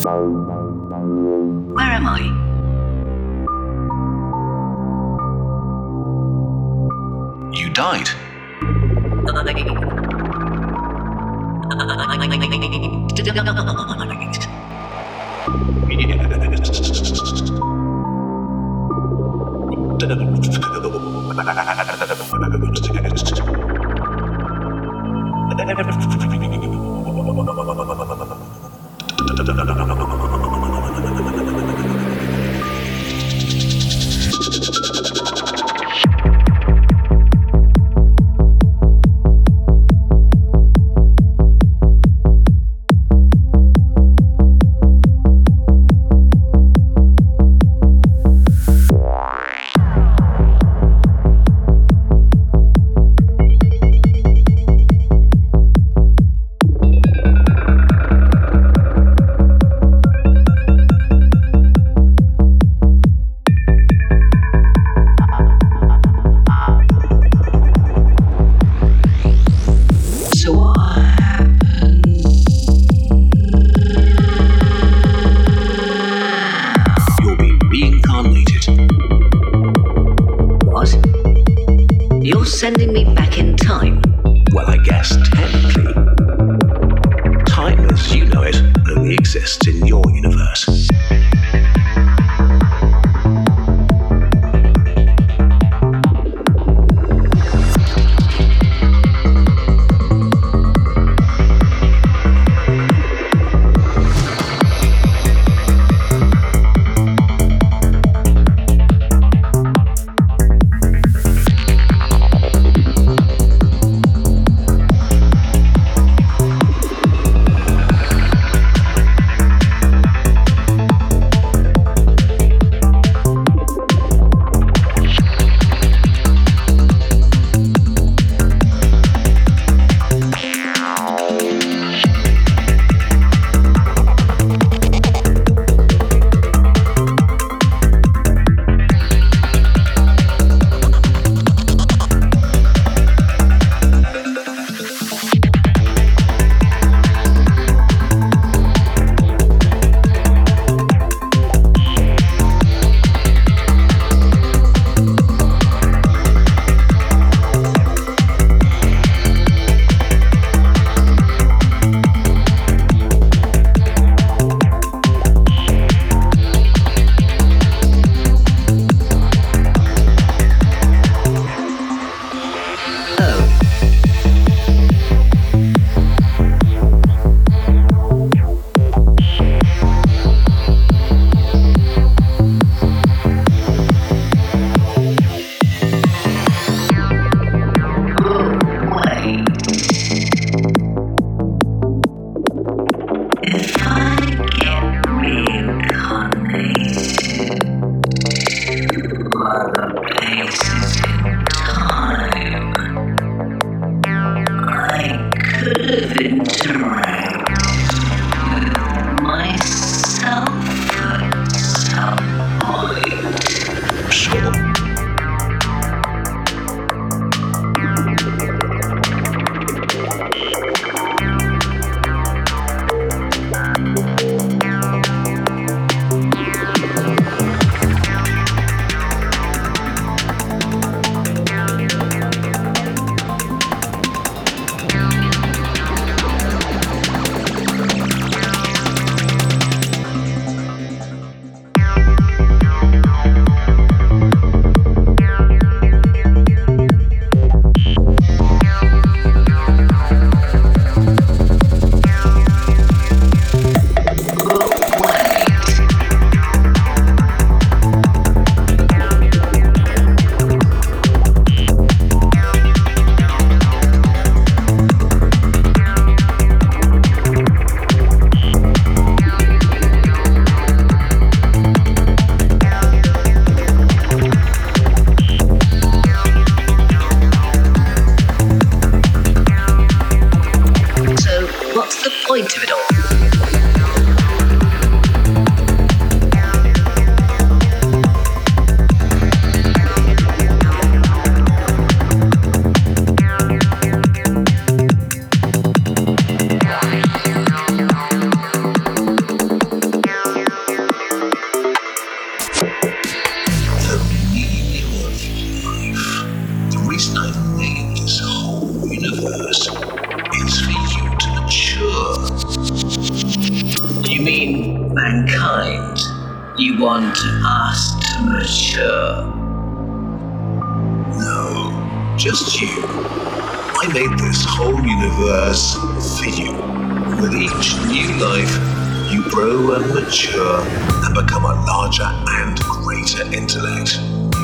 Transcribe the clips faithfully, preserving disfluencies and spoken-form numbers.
Where am I? You died. Sending me back in time? Well, I guess technically. Time as you know it only exists in your universe. mankind, you want us to mature. No, just you. I made this whole universe for you. With each new life, you grow and mature and become a larger and greater intellect.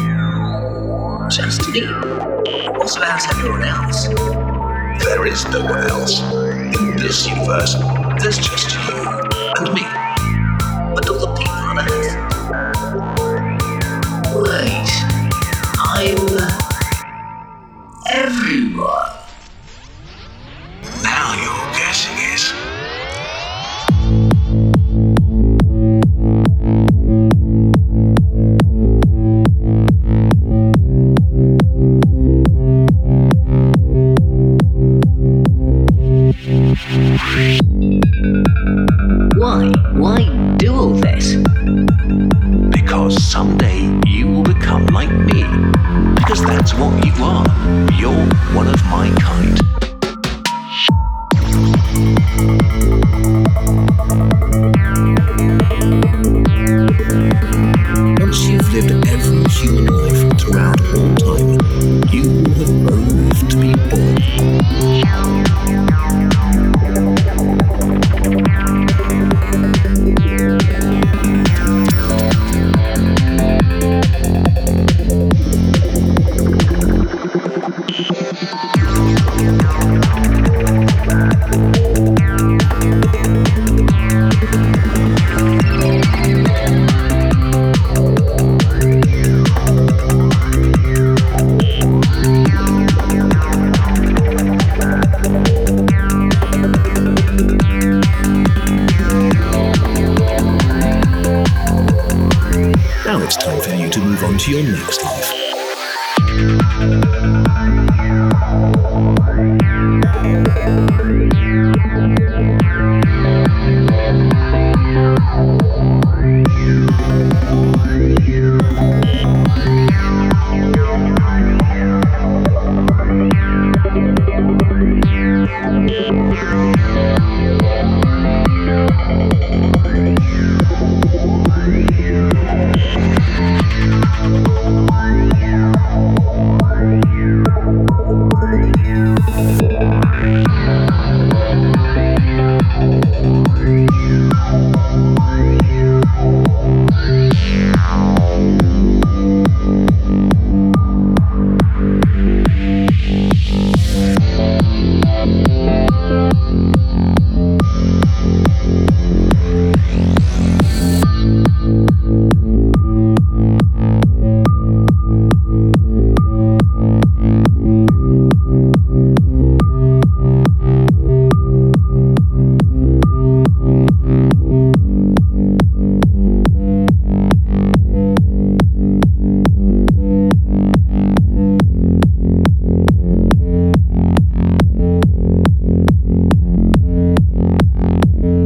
Just me? What about everyone else? There is no one else. In this universe, there's just you and me. But all the people on Earth. Wait, I'm everyone. Now you're guessing it. Why? Why do all this? Because someday you will become like me. Because that's what you are. You're one of my kind. Once you've lived every human life throughout all time, you will have grown enough to be born. Now it's time for you to move on to your next life. Thank you.